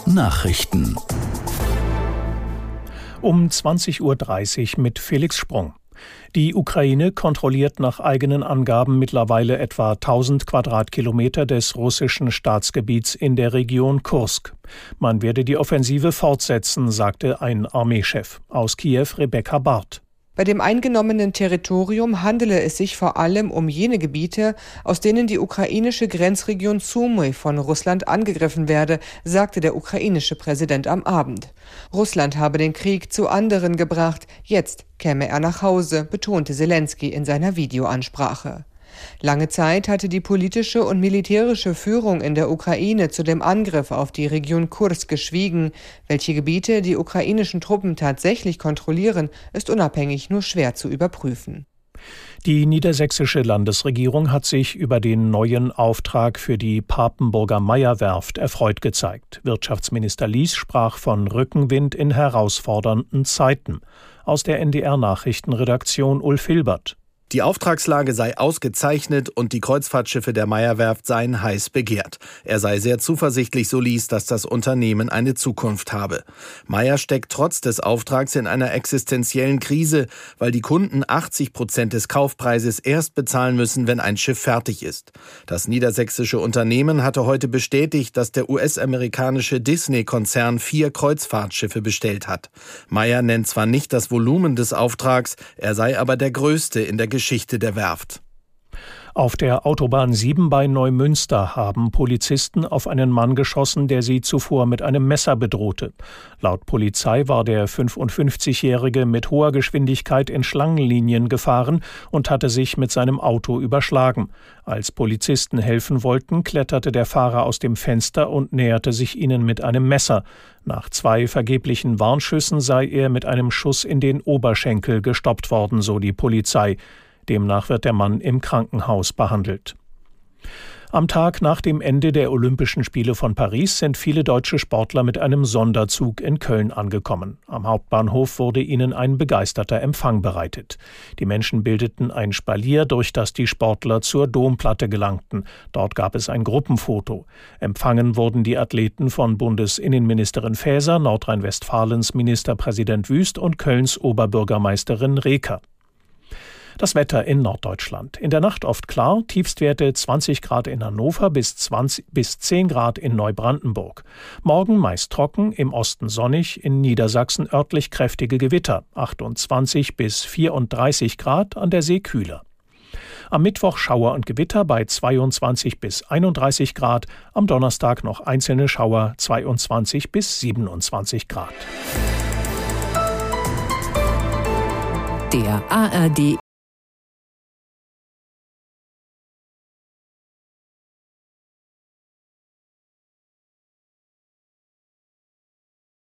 Nachrichten. Um 20.30 Uhr mit Felix Sprung. Die Ukraine kontrolliert nach eigenen Angaben mittlerweile etwa 1000 Quadratkilometer des russischen Staatsgebiets in der Region Kursk. Man werde die Offensive fortsetzen, sagte ein Armeechef. Aus Kiew Rebecca Barth. Bei dem eingenommenen Territorium handele es sich vor allem um jene Gebiete, aus denen die ukrainische Grenzregion Sumy von Russland angegriffen werde, sagte der ukrainische Präsident am Abend. Russland habe den Krieg zu anderen gebracht, jetzt käme er nach Hause, betonte Selenskyj in seiner Videoansprache. Lange Zeit hatte die politische und militärische Führung in der Ukraine zu dem Angriff auf die Region Kursk geschwiegen. Welche Gebiete die ukrainischen Truppen tatsächlich kontrollieren, ist unabhängig nur schwer zu überprüfen. Die niedersächsische Landesregierung hat sich über den neuen Auftrag für die Papenburger Meyer-Werft erfreut gezeigt. Wirtschaftsminister Lies sprach von Rückenwind in herausfordernden Zeiten. Aus der NDR-Nachrichtenredaktion Ulf Hilbert. Die Auftragslage sei ausgezeichnet und die Kreuzfahrtschiffe der Meyer-Werft seien heiß begehrt. Er sei sehr zuversichtlich, so Lies, dass das Unternehmen eine Zukunft habe. Meyer steckt trotz des Auftrags in einer existenziellen Krise, weil die Kunden 80% des Kaufpreises erst bezahlen müssen, wenn ein Schiff fertig ist. Das niedersächsische Unternehmen hatte heute bestätigt, dass der US-amerikanische Disney-Konzern 4 Kreuzfahrtschiffe bestellt hat. Meyer nennt zwar nicht das Volumen des Auftrags, er sei aber der größte in der Geschichte der Werft. Auf der Autobahn 7 bei Neumünster haben Polizisten auf einen Mann geschossen, der sie zuvor mit einem Messer bedrohte. Laut Polizei war der 55-Jährige mit hoher Geschwindigkeit in Schlangenlinien gefahren und hatte sich mit seinem Auto überschlagen. Als Polizisten helfen wollten, kletterte der Fahrer aus dem Fenster und näherte sich ihnen mit einem Messer. Nach 2 vergeblichen Warnschüssen sei er mit einem Schuss in den Oberschenkel gestoppt worden, so die Polizei. Demnach wird der Mann im Krankenhaus behandelt. Am Tag nach dem Ende der Olympischen Spiele von Paris sind viele deutsche Sportler mit einem Sonderzug in Köln angekommen. Am Hauptbahnhof wurde ihnen ein begeisterter Empfang bereitet. Die Menschen bildeten ein Spalier, durch das die Sportler zur Domplatte gelangten. Dort gab es ein Gruppenfoto. Empfangen wurden die Athleten von Bundesinnenministerin Faeser, Nordrhein-Westfalens Ministerpräsident Wüst und Kölns Oberbürgermeisterin Reker. Das Wetter in Norddeutschland. In der Nacht oft klar, Tiefstwerte 20 Grad in Hannover bis 10 Grad in Neubrandenburg. Morgen meist trocken, im Osten sonnig, in Niedersachsen örtlich kräftige Gewitter, 28 bis 34 Grad, an der See kühler. Am Mittwoch Schauer und Gewitter bei 22 bis 31 Grad, am Donnerstag noch einzelne Schauer, 22 bis 27 Grad. Der ARD